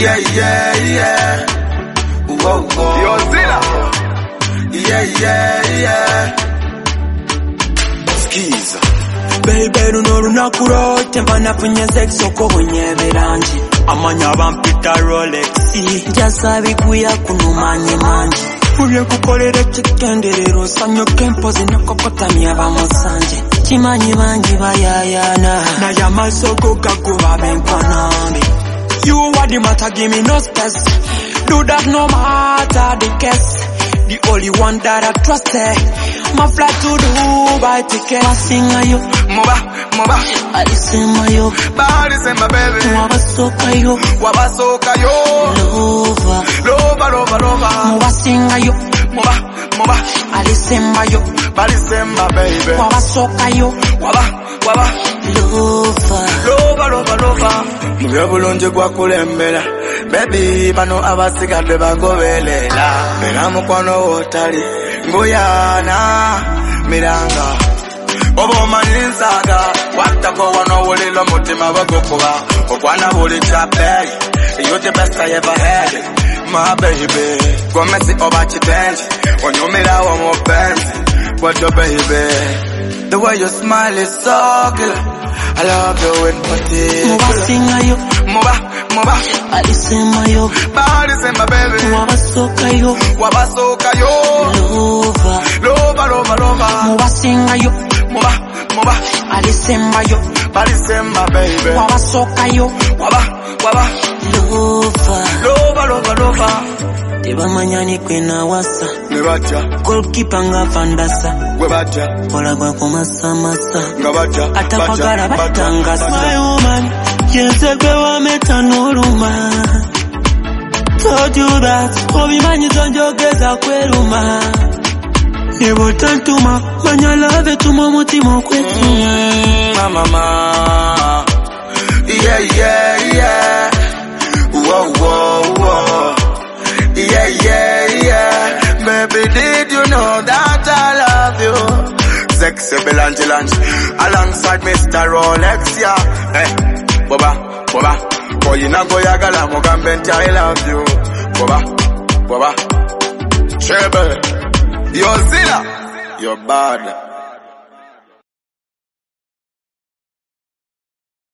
Yeah, yeah, yeah. Whoa, whoa. Yo, Zilla. Yeah, yeah, yeah. Skiza. Baby, runo runakuro temba nafunye sex okobonye beranje amanya bampita Rolex jasabi kuya kunumanye manje ule kukolera chikenderero sanyo kempo zinakokotamya bamusanje chimanyi bangi bayayana na yamasoko kakuba benkwanambi. You are the matter, give me no space. Do that no matter the case. The only one that I trust, my flight to Dubai ticket. I sing you, Moba, moba. I listen you, Body say my baby. Wabasoka you, Wabasoka yo. lover, Loba, loba, loba. Moba sing you, Moba, moba. I listen you, Body say my baby. Wabasoka you, Waba, waba. lover. Loba, loba, loba. Mwe bulungi kwa kulembera. Baby, bano abasigadde bagobelela. Era mukwano wotali. Nguyana, miranga. Obo maninsaga. Watako wano wulilo mutima bagokuba. Okwana buli chape. You're the best I ever had. My baby. Gomesi oba chitenji. Onyumira wa mopenzi. What the baby. The way you smile is so good. I love you in particular. Moba sing you, Moba, moba. I listen you, Body say my baby. Wabasoka you, Wabasoka yo. lover. Loba, loba, loba. Moba sing you, Moba, moba. I listen you, Body say my baby. Wabasoka you, Waba, waba. lover. Loba, loba, loba. Teba manyani kwena wasa Nebaja. goalkeeper nga fandasa Webaja. kola gwa komasa masa Ngabaja. atapagala batangasa. My woman, yenzegwe wa metanoluma. Told you that obimanyi zonjogeza kweruma. Nebo tantuma manya love tuma mutima okwetuma. Mama. Yeah, yeah, yeah. Whoa, whoa, whoa. Yeah, yeah, yeah. Baby, did you know that I love you? Sexy Belangelange alongside Mr. Rolex, yeah. Hey, boba, boba. Boy, you not go yagala, mogambe nti I love you. Boba, boba. Treble. Yo, Zilla. You're bad.